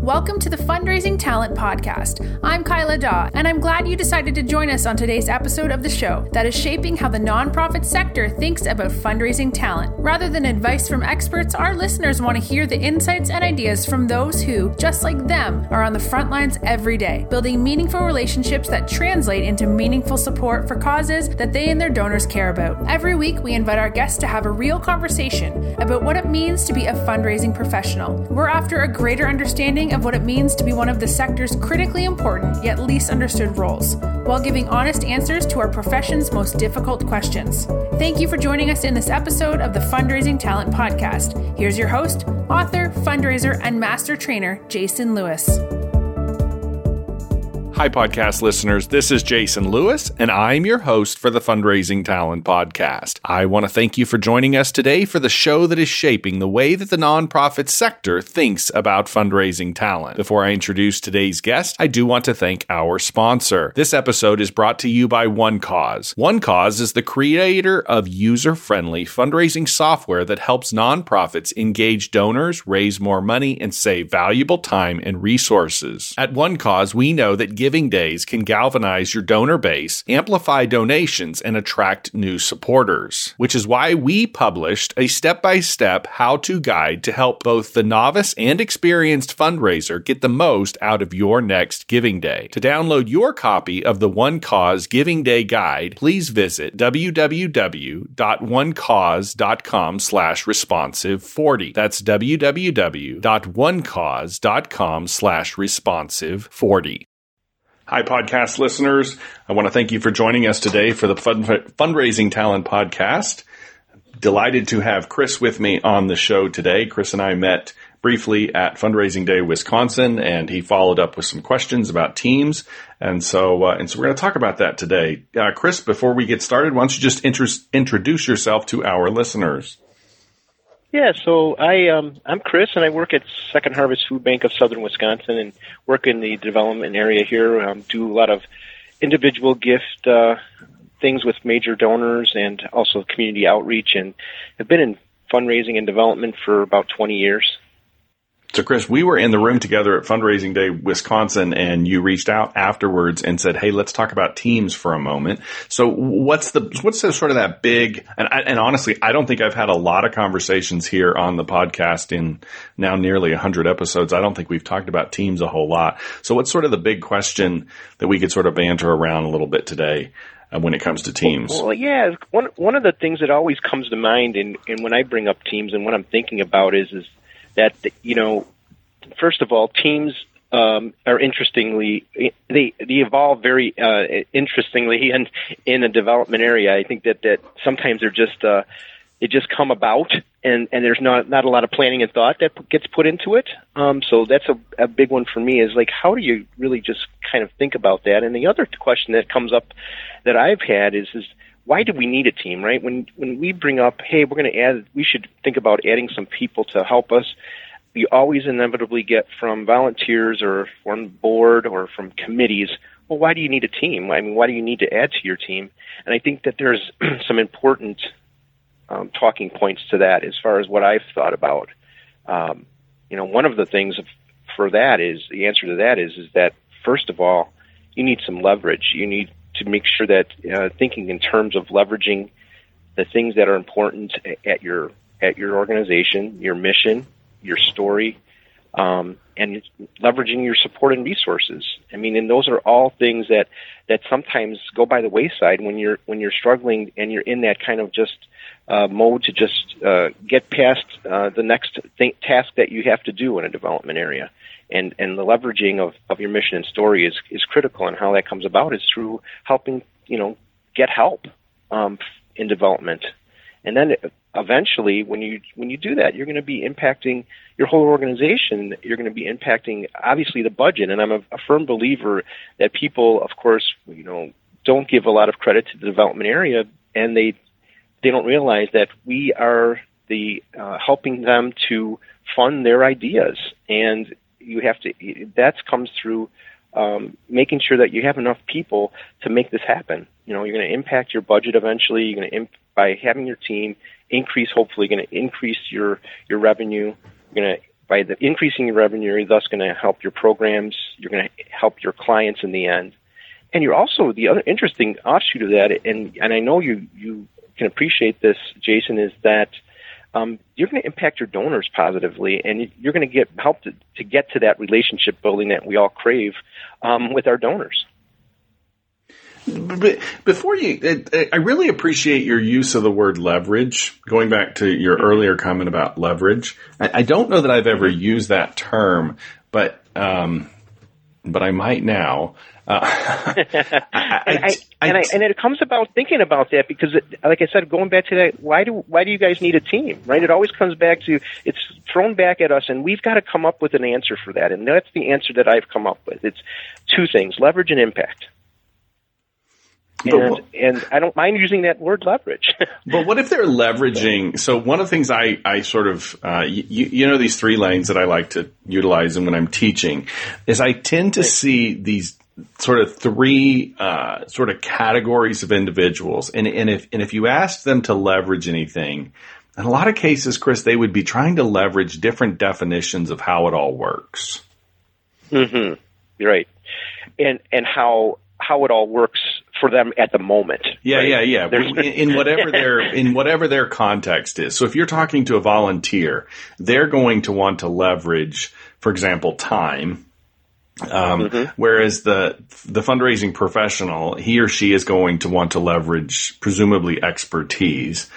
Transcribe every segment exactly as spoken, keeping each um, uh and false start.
Welcome to the Fundraising Talent Podcast. I'm Kyla Daw, and I'm glad you decided to join us on today's episode of the show that is shaping how the nonprofit sector thinks about fundraising talent. Rather than advice from experts, our listeners want to hear the insights and ideas from those who, just like them, are on the front lines every day, building meaningful relationships that translate into meaningful support for causes that they and their donors care about. Every week, we invite our guests to have a real conversation about what it means to be a fundraising professional. We're after a greater understanding of what it means to be one of the sector's critically important yet least understood roles, while giving honest answers to our profession's most difficult questions. Thank you for joining us in this episode of the Fundraising Talent Podcast. Here's your host, author, fundraiser, and master trainer, Jason Lewis. Hi, podcast listeners. This is Jason Lewis, and I'm your host for the Fundraising Talent Podcast. I want to thank you for joining us today for the show that is shaping the way that the nonprofit sector thinks about fundraising talent. Before I introduce today's guest, I do want to thank our sponsor. This episode is brought to you by OneCause. OneCause is the creator of user-friendly fundraising software that helps nonprofits engage donors, raise more money, and save valuable time and resources. At OneCause, we know that Giving Days can galvanize your donor base, amplify donations, and attract new supporters, which is why we published a step-by-step how-to guide to help both the novice and experienced fundraiser get the most out of your next Giving Day. To download your copy of the OneCause Giving Day Guide, please visit w w w dot one cause dot com slash responsive forty. That's w w w dot one cause dot com slash responsive forty. Hi, podcast listeners. I want to thank you for joining us today for the Fund- Fundraising Talent Podcast. Delighted to have Chris with me on the show today. Chris and I met briefly at Fundraising Day Wisconsin, and he followed up with some questions about teams. And so, uh, and so we're going to talk about that today. Uh, Chris, before we get started, why don't you just inter- introduce yourself to our listeners? Yeah, so I, um, I'm Chris, and I work at Second Harvest Food Bank of Southern Wisconsin and work in the development area here, um, do a lot of individual gift uh, things with major donors and also community outreach, and have been in fundraising and development for about twenty years. So, Chris, we were in the room together at Fundraising Day Wisconsin, and you reached out afterwards and said, "Hey, let's talk about teams for a moment." So, what's the what's the sort of that big? And, and honestly, I don't think I've had a lot of conversations here on the podcast in now nearly a hundred episodes. I don't think we've talked about teams a whole lot. So, what's sort of the big question that we could sort of banter around a little bit today uh, when it comes to teams? Well, well yeah, one one of the things that always comes to mind, and and when I bring up teams, and what I'm thinking about is is. that, you know, first of all, teams um, are interestingly, they they evolve very uh, interestingly in, in a development area. I think that, that sometimes they're just, uh, they just come about, and, and there's not, not a lot of planning and thought that gets put into it. Um, so that's a, a big one for me, is like, how do you really just kind of think about that? And the other question that comes up that I've had is, is why do we need a team, right? When when we bring up, hey, we're going to add, we should think about adding some people to help us, we always inevitably get from volunteers or from board or from committees, well, why do you need a team? I mean, why do you need to add to your team? And I think that there's some important um, talking points to that as far as what I've thought about. Um, you know, one of the things for that is, the answer to that is, is that, first of all, you need some leverage. You need to make sure that uh, thinking in terms of leveraging the things that are important at your at your organization, your mission, your story, um, and leveraging your support and resources. I mean, and those are all things that, that sometimes go by the wayside when you're when you're struggling and you're in that kind of just uh, mode to just uh, get past uh, the next th- task that you have to do in a development area. And and the leveraging of, of your mission and story is, is critical, and how that comes about is through helping, you know, get help um, in development. And then eventually, when you when you do that, you're going to be impacting your whole organization. You're going to be impacting, obviously, the budget. And I'm a, a firm believer that people, of course, you know, don't give a lot of credit to the development area, and they they don't realize that we are the uh, helping them to fund their ideas. And you have to, that comes through um, making sure that you have enough people to make this happen. You know, you're going to impact your budget eventually. You're going to, imp- by having your team increase, hopefully going to increase your, your revenue. You're going to by the increasing your revenue, you're thus going to help your programs. You're going to help your clients in the end. And you're also, the other interesting offshoot of that, and, and I know you, you can appreciate this, Jason, is that um, you're going to impact your donors positively, and you're going to get help to, to get to that relationship building that we all crave um, with our donors. But before you, I really appreciate your use of the word leverage. Going back to your earlier comment about leverage, I don't know that I've ever used that term, but um, but I might now. Uh, I, I, and, I, I, and, I, and it comes about thinking about that because, it, like I said, going back to that, why do why do you guys need a team, right? It always comes back to, it's thrown back at us, and we've got to come up with an answer for that, and that's the answer that I've come up with. It's two things: leverage and impact. And, and I don't mind using that word leverage. But what if they're leveraging? So one of the things I, I sort of, uh, you, you know, these three lanes that I like to utilize when I'm teaching is I tend to see these sort of three uh, sort of categories of individuals. And, and if and if you ask them to leverage anything, in a lot of cases, Chris, they would be trying to leverage different definitions of how it all works. Mm-hmm. You're right. And and how how it all works for them at the moment. Yeah, right? yeah, yeah. In, in whatever their in whatever their context is. So if you're talking to a volunteer, they're going to want to leverage, for example, time. Um, mm-hmm. Whereas the the fundraising professional, he or she is going to want to leverage presumably expertise.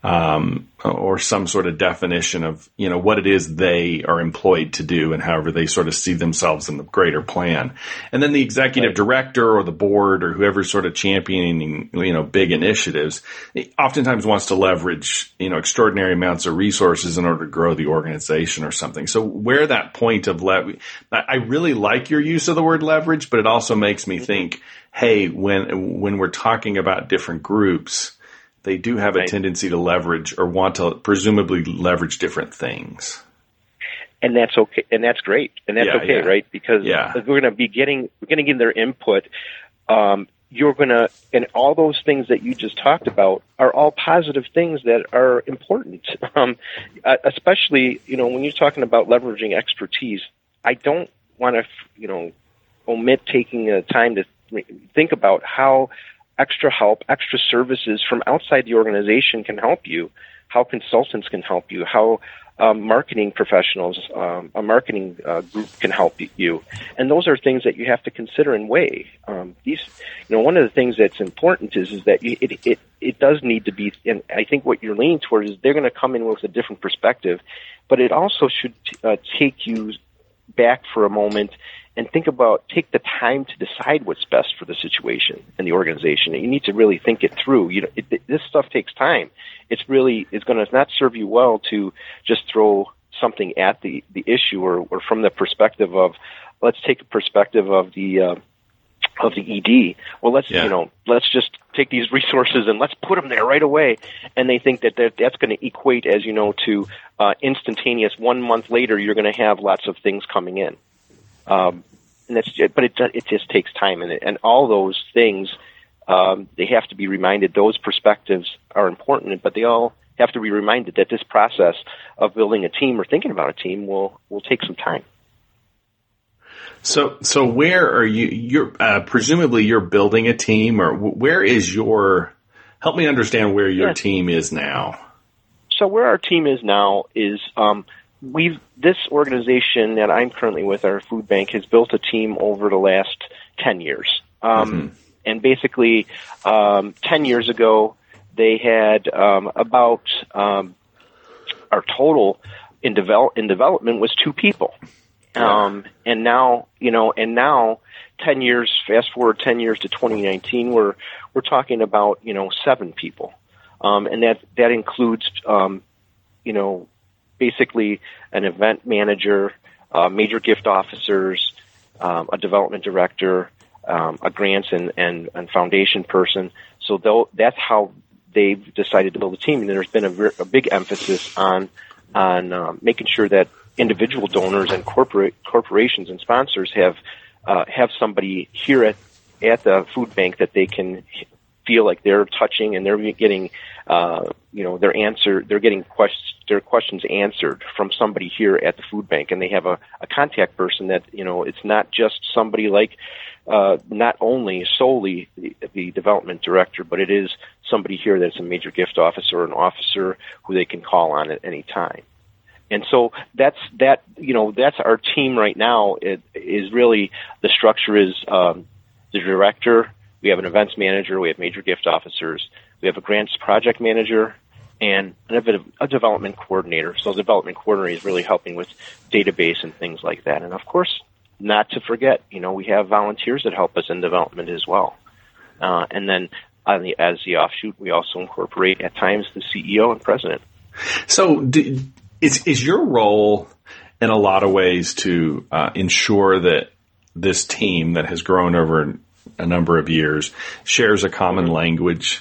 Um, or some sort of definition of, you know, what it is they are employed to do and however they sort of see themselves in the greater plan. And then the executive right. director or the board or whoever's sort of championing, you know, big initiatives, oftentimes wants to leverage, you know, extraordinary amounts of resources in order to grow the organization or something. So where that point of le- I really like your use of the word leverage, but it also makes me think, hey, when, when we're talking about different groups, they do have a right. tendency to leverage or want to presumably leverage different things. And that's okay. And that's great. And that's yeah, okay, yeah. right? Because yeah. we're going to be getting, we're going to get their input. Um, you're going to, and all those things that you just talked about are all positive things that are important. Um, especially, you know, when you're talking about leveraging expertise, I don't want to, you know, omit taking a time to think about how extra help, extra services from outside the organization can help you, how consultants can help you, how um, marketing professionals, um, a marketing uh, group can help you. And those are things that you have to consider and weigh. Um, these, you know, one of the things that's important is, is that you, it, it, it does need to be, and I think what you're leaning towards is they're going to come in with a different perspective, but it also should uh, take you back for a moment and think about, take the time to decide what's best for the situation and the organization. You need to really think it through. You know, it, it, this stuff takes time. It's really, it's going to not serve you well to just throw something at the, the issue or, or from the perspective of, let's take a perspective of the, uh, of the E D. Well, let's, yeah. you know, let's just take these resources and let's put them there right away. And they think that that's going to equate, as you know, to uh, instantaneous. One month later, you're going to have lots of things coming in. Um, and that's, but it it just takes time, and and all those things, um, they have to be reminded. Those perspectives are important, but they all have to be reminded that this process of building a team or thinking about a team will will take some time. So, so where are you? You're uh, presumably you're building a team, or where is your? Help me understand where your yeah. team is now. So, where our team is now is. Um, We've this organization that I'm currently with, our food bank, has built a team over the last ten years. Um, mm-hmm. And basically, um, ten years ago, they had um, about um, our total in develop in development was two people. Um, and now, you know, and now, ten years, fast forward ten years to twenty nineteen, we're we're talking about you know seven people, um, and that that includes um, you know. basically an event manager, uh, major gift officers, um, a development director, um, a grants and, and, and foundation person. So though, that's how they've decided to build a team. And there's been a, ver- a big emphasis on on uh, making sure that individual donors and corporate corporations and sponsors have uh, have somebody here at at the food bank that they can feel like they're touching and they're getting, uh, you know, their answer, they're getting questions, their questions answered from somebody here at the food bank, and they have a, a contact person that, you know, it's not just somebody like, uh, not only solely the, the development director, but it is somebody here that's a major gift officer or an officer who they can call on at any time. And so that's that. You know, that's our team right now. It is really the structure is um, the director. We have an events manager. We have major gift officers. We have a grants project manager and a development coordinator. So the development coordinator is really helping with database and things like that. And of course, not to forget, you know, we have volunteers that help us in development as well. Uh, and then on the, as the offshoot, we also incorporate at times the C E O and president. So do, is is your role in a lot of ways to uh, ensure that this team that has grown over a number of years shares a common language?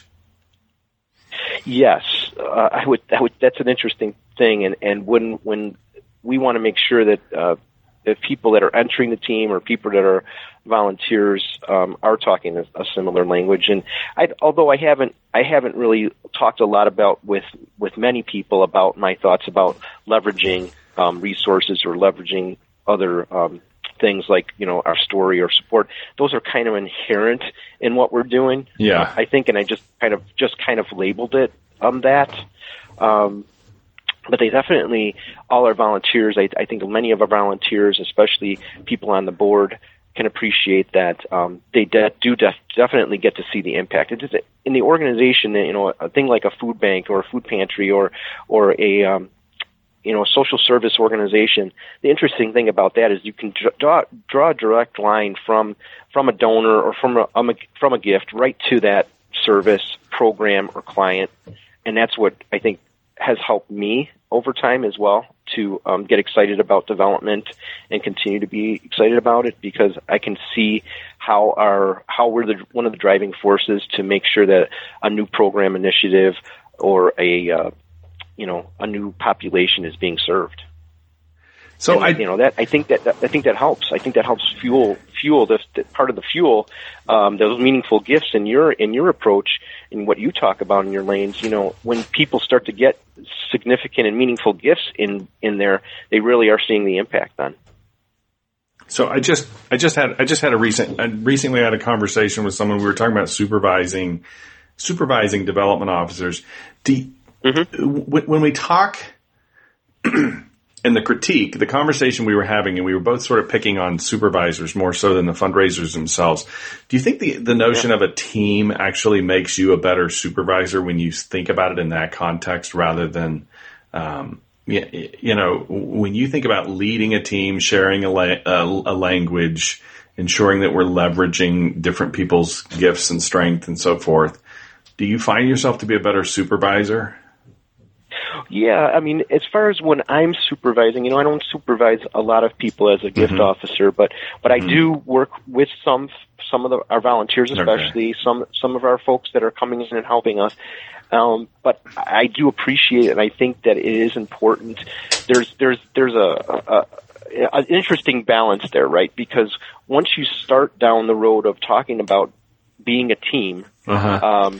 Yes, uh, I would. I would. That's an interesting thing, and and when when we want to make sure that uh, the people that are entering the team or people that are volunteers um, are talking a, a similar language. And I, although I haven't, I haven't really talked a lot about with with many people about my thoughts about leveraging um, resources or leveraging other um, things like, you know, our story or support. Those are kind of inherent in what we're doing. Yeah, I think, and I just kind of just kind of labeled it um, that. Um, But they definitely, all our volunteers, I, I think many of our volunteers, especially people on the board, can appreciate that um, they de- do def- definitely get to see the impact. It's just, in the organization, you know, a thing like a food bank or a food pantry or or a um, you know a social service organization. The interesting thing about that is you can draw draw a direct line from from a donor or from a, um, from a gift right to that service, program, or client, and that's what I think has helped me over time as well to um, get excited about development and continue to be excited about it, because I can see how our how we're the, one of the driving forces to make sure that a new program initiative or a uh, you know a new population is being served. So and, I, you know, that I think that, that I think that helps. I think that helps fuel fuel this part of the fuel, um, those meaningful gifts in your in your approach and what you talk about in your lanes. You know, when people start to get significant and meaningful gifts in, in there, they really are seeing the impact then. So I just I just had I just had a recent I recently had a conversation with someone. We were talking about supervising supervising development officers. Do, mm-hmm. When we talk. And the critique, the conversation we were having, and we were both sort of picking on supervisors more so than the fundraisers themselves. Do you think the, the notion yeah. of a team actually makes you a better supervisor when you think about it in that context rather than, um, you, you know, when you think about leading a team, sharing a, la- a, a language, ensuring that we're leveraging different people's gifts and strength and so forth, do you find yourself to be a better supervisor? Yeah, I mean, as far as when I'm supervising, you know, I don't supervise a lot of people as a gift mm-hmm. officer, but but I mm-hmm. do work with some some of the, our volunteers, especially okay. some some of our folks that are coming in and helping us. Um, but I do appreciate it, and I think that it is important. There's there's there's a, a, a an interesting balance there, right? Because once you start down the road of talking about being a team, uh-huh. um,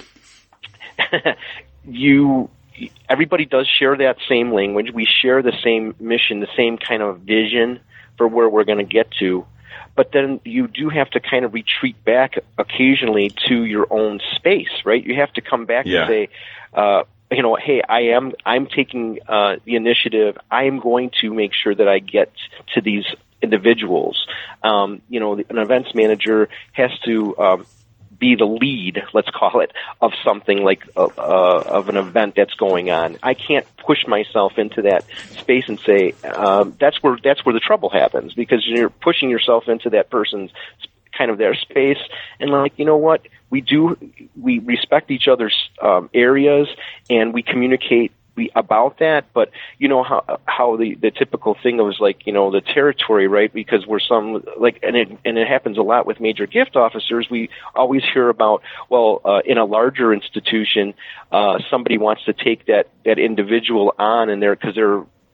you. Everybody does share that same language. We share the same mission, the same kind of vision for where we're going to get to. But then you do have to kind of retreat back occasionally to your own space, right? You have to come back yeah. and say, uh, you know, hey, I am, I'm taking uh, the initiative. I am going to make sure that I get to these individuals. Um, you know, an events manager has to um, be the lead, let's call it, of something like uh, uh, of an event that's going on. I can't push myself into that space and say um, that's where that's where the trouble happens, because you're pushing yourself into that person's kind of their space. And like, you know what, we do we respect each other's um, areas, and we communicate we, about that, but you know how how the, the typical thing was like, you know, the territory, right? Because we're some like, and it and it happens a lot with major gift officers. We always hear about, well, uh, in a larger institution, uh, somebody wants to take that that individual on, and they're because they're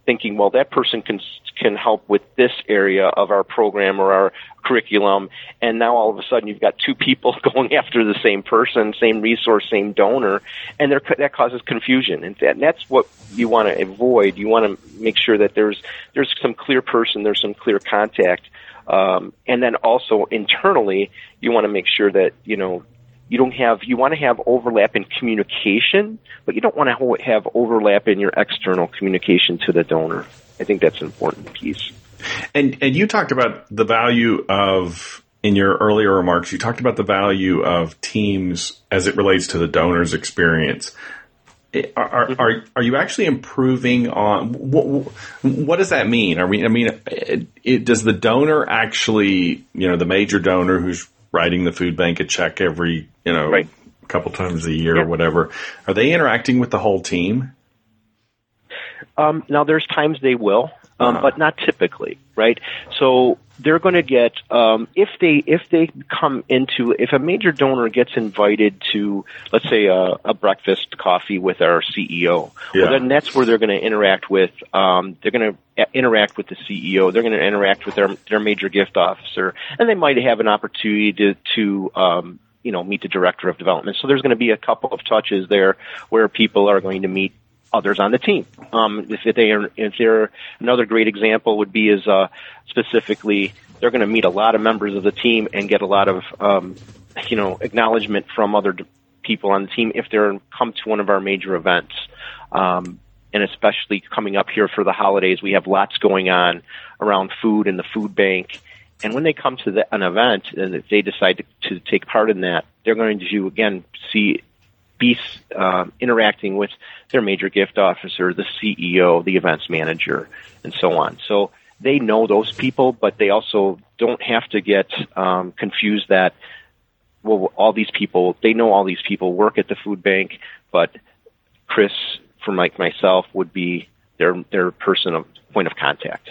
thinking, well, that person can can help with this area of our program or our curriculum, and now all of a sudden you've got two people going after the same person, same resource, same donor, and there, that causes confusion. And, that, and that's what you want to avoid. You want to make sure that there's there's some clear person, there's some clear contact, um, and then also internally, you want to make sure that you know. You don't have, you want to have overlap in communication, but you don't want to have overlap in your external communication to the donor. I think that's an important piece. And and you talked about the value of, in your earlier remarks, you talked about the value of teams as it relates to the donor's experience. Are are are you actually improving on what, what does that mean? Are we? I mean, it, it, does the donor actually, you know, the major donor who's writing the food bank a check every, you know, right. couple times a year yeah. or whatever, are they interacting with the whole team? Um, now, there's times they will, um, uh-huh. but not typically, right? So they're going to get um, if they if they come into if a major donor gets invited to, let's say, a, a breakfast coffee with our C E O, yeah. well, then that's where they're going to interact with. Um, they're going to interact with the C E O. They're going to interact with their their major gift officer, and they might have an opportunity to to um, you know meet the director of development. So there's going to be a couple of touches there where people are going to meet others on the team. Um, if they are, if they're another great example would be is uh, specifically they're going to meet a lot of members of the team and get a lot of um, you know acknowledgement from other d- people on the team if they're come to one of our major events. Um, and especially coming up here for the holidays, we have lots going on around food and the food bank. And when they come to the, an event and if they decide to, to take part in that, they're going to again see. be uh, interacting with their major gift officer, the C E O, the events manager, and so on. So they know those people, but they also don't have to get um, confused that, well, all these people, they know all these people work at the food bank, but Chris, from like myself, would be their their person of point of contact.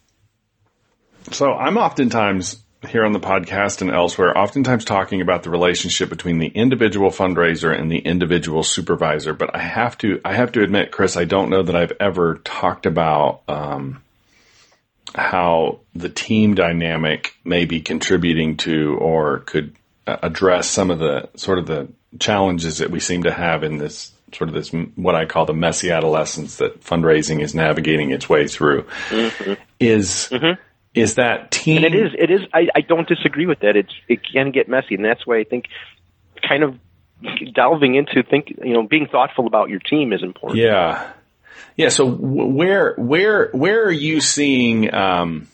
So I'm oftentimes here on the podcast and elsewhere, oftentimes talking about the relationship between the individual fundraiser and the individual supervisor. But I have to, I have to admit, Chris, I don't know that I've ever talked about um, how the team dynamic may be contributing to or could uh, address some of the sort of the challenges that we seem to have in this sort of this, what I call the messy adolescence that fundraising is navigating its way through. Mm-hmm. Is, mm-hmm. Is that team? And it is. It is. I, I don't disagree with that. It's it can get messy, and that's why I think kind of delving into think you know being thoughtful about your team is important. Yeah, yeah. So where where where are you seeing? Um,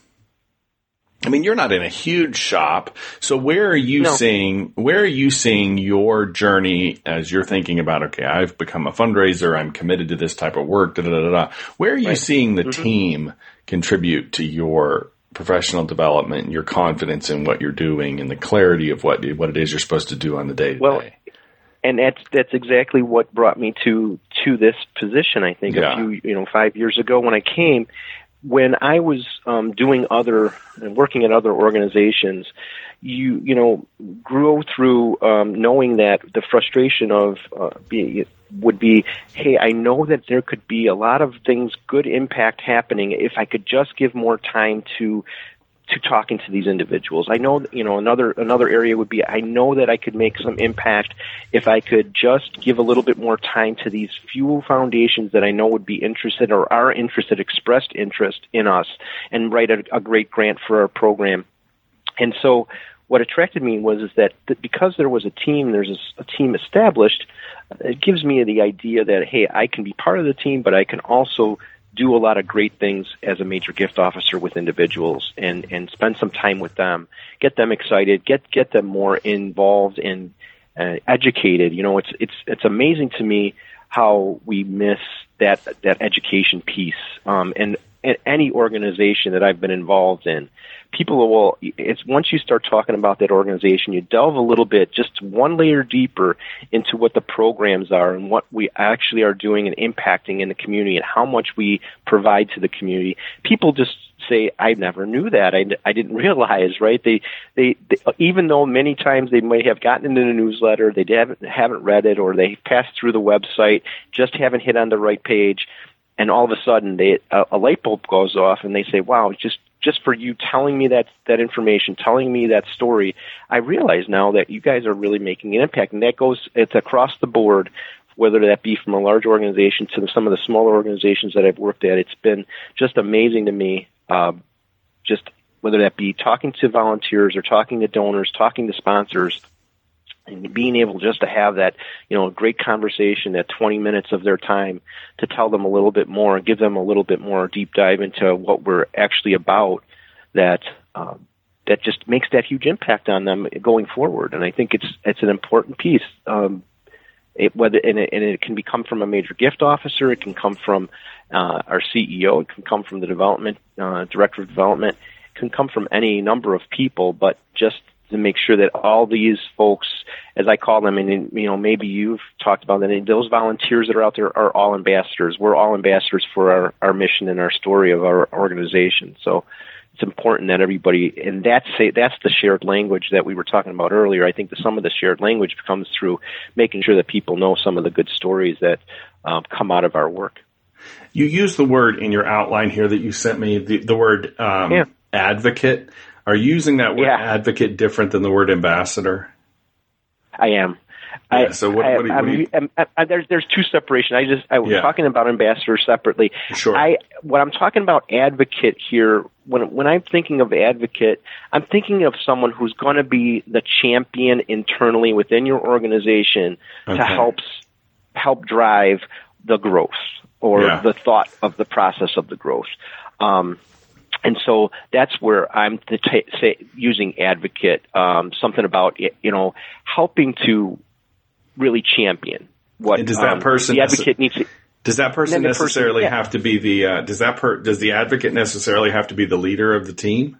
I mean, you're not in a huge shop, so where are you no. seeing? Where are you seeing your journey as you're thinking about? Okay, I've become a fundraiser. I'm committed to this type of work. Da da da da. Where are you right. seeing the mm-hmm. team contribute to your professional development, your confidence in what you're doing, and the clarity of what what it is you're supposed to do on the day to well, day? And that's that's exactly what brought me to to this position. I think yeah. a few you know five years ago when I came, when I was um, doing other and working at other organizations, you you know grew through um, knowing that the frustration of uh, being. would be, hey, I know that there could be a lot of things, good impact happening if I could just give more time to to talking to these individuals. I know, you know, another another area would be, I know that I could make some impact if I could just give a little bit more time to these few foundations that I know would be interested or are interested, expressed interest in us, and write a, a great grant for our program. And so what attracted me was is that, that because there was a team, there's a, a team established, it gives me the idea that, hey, I can be part of the team, but I can also do a lot of great things as a major gift officer with individuals and, and spend some time with them, get them excited, get get them more involved and uh, educated. You know, it's it's it's amazing to me how we miss that that education piece. Um, and, and any organization that I've been involved in, people will, it's once you start talking about that organization, you delve a little bit, just one layer deeper into what the programs are and what we actually are doing and impacting in the community and how much we provide to the community. People just say, I never knew that. I, I didn't realize, right? They, they, they, even though many times they might have gotten into the newsletter, they haven't, haven't read it, or they passed through the website, just haven't hit on the right page. and all of a sudden they a, a light bulb goes off, and they say, "Wow, just just for you telling me that that information, telling me that story, I realize now that you guys are really making an impact." And that goes it's across the board, whether that be from a large organization to some of the smaller organizations that I've worked at. It's been just amazing to me. Uh, just whether that be talking to volunteers or talking to donors, talking to sponsors, and being able just to have that, you know, great conversation, that twenty minutes of their time to tell them a little bit more and give them a little bit more deep dive into what we're actually about, that um, that just makes that huge impact on them going forward. And I think it's it's an important piece. Um, it, whether and it, and it can be come from a major gift officer, it can come from uh, our C E O, it can come from the development uh, director of development, it can come from any number of people, but just to make sure that all these folks, as I call them, and you know, maybe you've talked about that, those volunteers that are out there are all ambassadors. We're all ambassadors for our, our mission and our story of our organization. So it's important that everybody, and that's that's the shared language that we were talking about earlier. I think that some of the shared language comes through making sure that people know some of the good stories that um, come out of our work. You use the word in your outline here that you sent me, the, the word um, yeah. advocate. Are you using that word yeah. advocate different than the word ambassador? I am. Yeah, I, so what, I, what, do you, what do you... I'm, I'm, I'm, there's there's two separation. I just I was yeah. talking about ambassador separately. Sure. I what I'm talking about advocate here. When when I'm thinking of advocate, I'm thinking of someone who's going to be the champion internally within your organization okay. to help help drive the growth or yeah. the thought of the process of the growth. Um, And so that's where I'm to t- say, using advocate, um, something about, you know, helping to really champion what and does that um, person the advocate needs to. Does that person necessarily person, yeah. have to be the, uh, does that per, does the advocate necessarily have to be the leader of the team?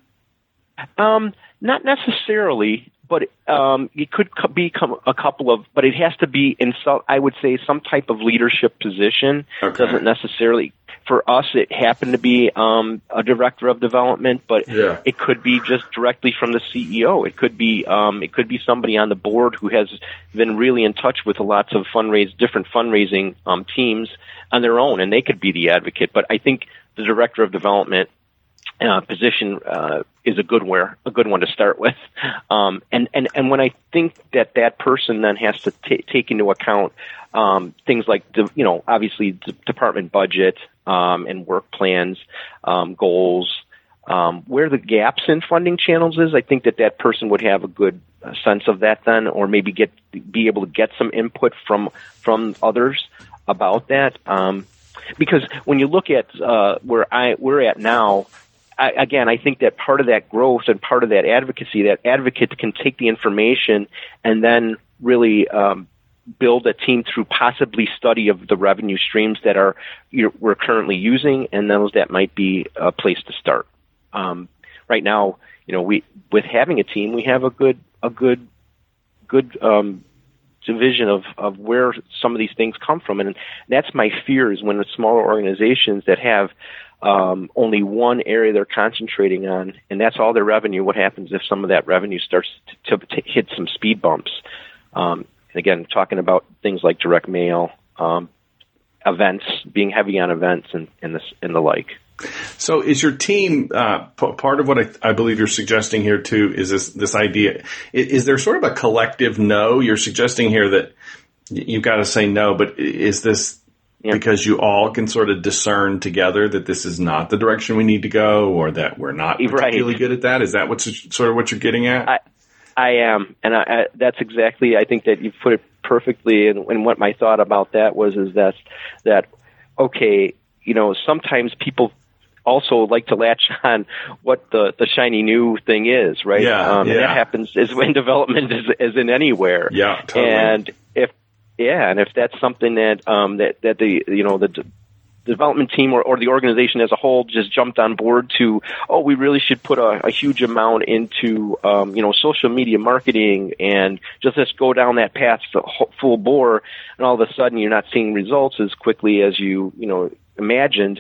Um, not necessarily, but um, it could co- become a couple of, but it has to be in some, I would say, some type of leadership position. Okay. Doesn't necessarily. For us, it happened to be um, a director of development, but yeah. it could be just directly from the C E O. It could be um, it could be somebody on the board who has been really in touch with lots of fundraise different fundraising um, teams on their own, and they could be the advocate. But I think the director of development uh, position uh, is a good where a good one to start with. Um, and and and when I think that that person then has to t- take into account um, things like the, you know obviously the department budget. Um, and work plans, um, goals, um, where the gaps in funding channels is. I think that that person would have a good uh, sense of that then, or maybe get be able to get some input from from others about that. Um, because when you look at uh, where I we're at now, I, again, I think that part of that growth and part of that advocacy, that advocate can take the information and then really um, build a team through possibly study of the revenue streams that are you're, we're currently using, and those that might be a place to start. Um, right now, you know, we with having a team, we have a good a good good um, division of, of where some of these things come from, and that's my fear is when the smaller organizations that have um, only one area they're concentrating on, and that's all their revenue. What happens if some of that revenue starts to, to, to hit some speed bumps? Um, And again, talking about things like direct mail, um, events, being heavy on events, and and, this, and the like. So, is your team uh, p- part of what I, I believe you're suggesting here too? Is this this idea? Is, is there sort of a collective no? You're suggesting here that you've got to say no, but is this yeah. because you all can sort of discern together that this is not the direction we need to go, or that we're not particularly right. good at that? Is that what's sort of what you're getting at? I, I am, and I, I, that's exactly. I think that you put it perfectly. And, and what my thought about that was is that that okay, you know, sometimes people also like to latch on what the, the shiny new thing is, right? Yeah, um, yeah. And that happens is when development is, is in anywhere. Yeah, totally. And if yeah, and if that's something that um that that the you know the development team or, or the organization as a whole just jumped on board to, oh, we really should put a, a huge amount into, um, you know, social media marketing and just just go down that path full bore, and all of a sudden you're not seeing results as quickly as you, you know, imagined.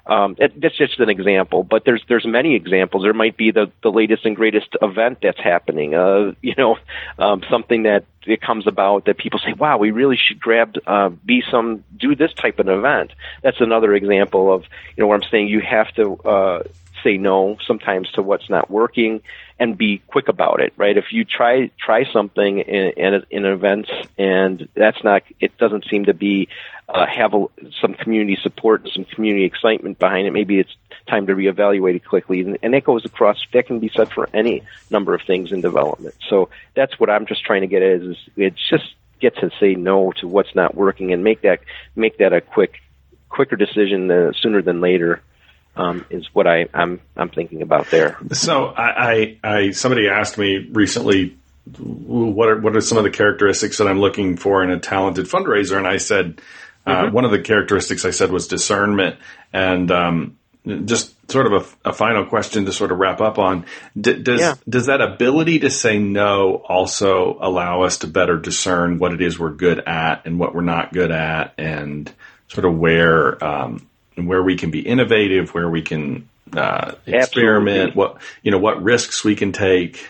um, it, that's just an example, but there's there's many examples. There might be the, the latest and greatest event that's happening, uh, you know, um, something that it comes about that people say, wow, we really should grab, uh, be some, do this type of event. That's another example of, you know, where I'm saying you have to uh, say no sometimes to what's not working and be quick about it, right? If you try try something in, in, in events and that's not, it doesn't seem to be uh, have a, some community support and some community excitement behind it, maybe it's time to reevaluate it quickly. And, and that goes across, that can be said for any number of things in development. So that's what I'm just trying to get at is, is it's just get to say no to what's not working and make that make that a quick quicker decision uh, sooner than later. Um, is what I, I'm I'm thinking about there. So I, I, I somebody asked me recently what are what are some of the characteristics that I'm looking for in a talented fundraiser, and I said uh, mm-hmm. one of the characteristics I said was discernment, and um, just sort of a, a final question to sort of wrap up on. D- does yeah. does that ability to say no also allow us to better discern what it is we're good at and what we're not good at, and sort of where um, and where we can be innovative, where we can uh, experiment, Absolutely. what you know, what risks we can take?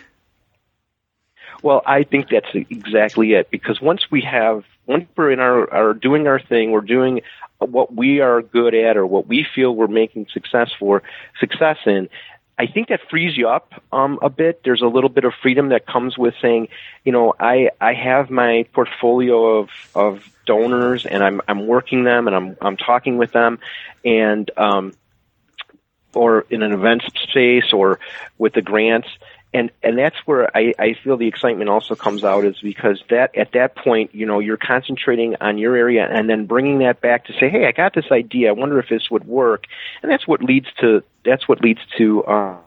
Well, I think that's exactly it. Because once we have, once we're in our, our doing our thing, we're doing what we are good at or what we feel we're making success for, success in. I think that frees you up um, a bit. There's a little bit of freedom that comes with saying, you know, I I have my portfolio of of donors and I'm I'm working them and I'm I'm talking with them, and um, or in an event space or with the grants. And and that's where I, I feel the excitement also comes out, is because that at that point, you know, you're concentrating on your area and then bringing that back to say, hey, I got this idea. I wonder if this would work. And that's what leads to that's what leads to uh,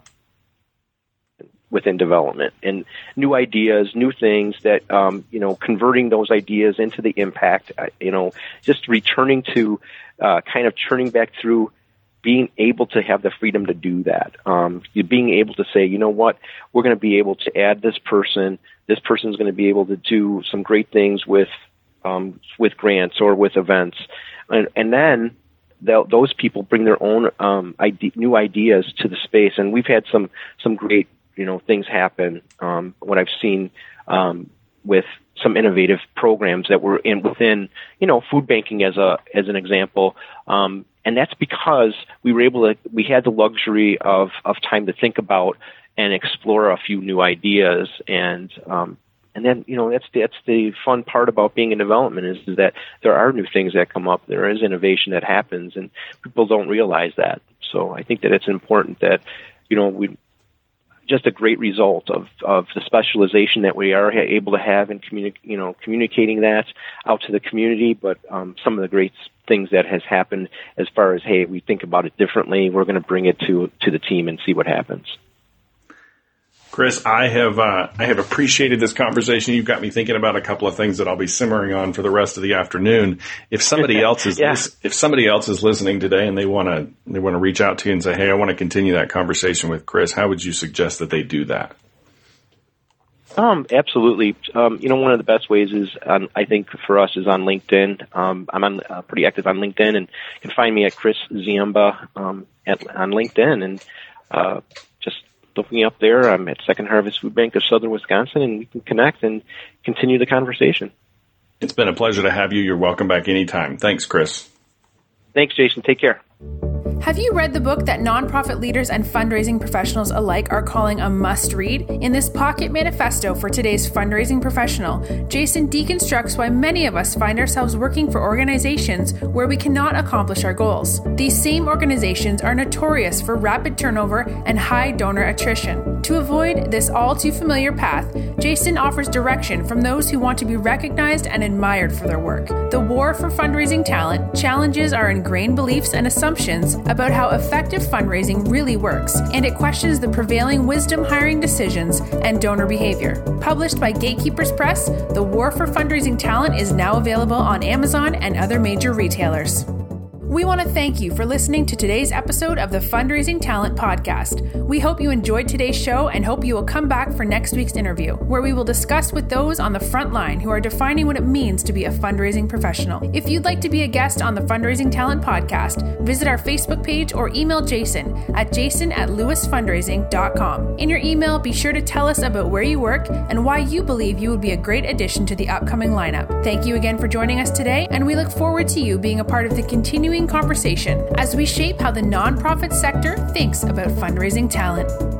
within development and new ideas, new things that um, you know, converting those ideas into the impact. You know, just returning to uh, kind of churning back through. Being able to have the freedom to do that, um, you being able to say, you know what, we're going to be able to add this person. This person is going to be able to do some great things with um, with grants or with events, and, and then those people bring their own um, ide- new ideas to the space. And we've had some some great you know things happen. Um, what I've seen um, with some innovative programs that were in within you know food banking as a as an example. Um, And that's because we were able to, we had the luxury of, of time to think about and explore a few new ideas. And, um, and then, you know, that's, that's the fun part about being in development is, is that there are new things that come up. There is innovation that happens and people don't realize that. So I think that it's important that, you know, we, just a great result of, of the specialization that we are able to have in communi- you know, communicating that out to the community, but um, some of the great things that has happened as far as, hey, we think about it differently, we're going to bring it to to the team and see what happens. Chris, I have uh, I have appreciated this conversation. You've got me thinking about a couple of things that I'll be simmering on for the rest of the afternoon. If somebody else is yeah. lis- if somebody else is listening today and they want to they want to reach out to you and say, "Hey, I want to continue that conversation with Chris," how would you suggest that they do that? Um, absolutely. Um, you know, one of the best ways is, um, I think, for us is on LinkedIn. Um, I'm on, uh, pretty active on LinkedIn, and you can find me at Chris Ziemba um, at, on LinkedIn, and uh, just look me up there. I'm at Second Harvest Food Bank of Southern Wisconsin, and we can connect and continue the conversation. It's been a pleasure to have you. You're welcome back anytime. Thanks, Chris. Thanks, Jason. Take care. Have you read the book that nonprofit leaders and fundraising professionals alike are calling a must-read? In this pocket manifesto for today's fundraising professional, Jason deconstructs why many of us find ourselves working for organizations where we cannot accomplish our goals. These same organizations are notorious for rapid turnover and high donor attrition. To avoid this all-too-familiar path, Jason offers direction from those who want to be recognized and admired for their work. The War for Fundraising Talent challenges our ingrained beliefs and assumptions about how effective fundraising really works, and it questions the prevailing wisdom hiring decisions and donor behavior. Published by Gatekeepers Press, The War for Fundraising Talent is now available on Amazon and other major retailers. We want to thank you for listening to today's episode of the Fundraising Talent Podcast. We hope you enjoyed today's show and hope you will come back for next week's interview, where we will discuss with those on the front line who are defining what it means to be a fundraising professional. If you'd like to be a guest on the Fundraising Talent Podcast, visit our Facebook page or email Jason at jason at lewis fundraising dot com. In your email, be sure to tell us about where you work and why you believe you would be a great addition to the upcoming lineup. Thank you again for joining us today, and we look forward to you being a part of the continuing conversation as we shape how the nonprofit sector thinks about fundraising talent.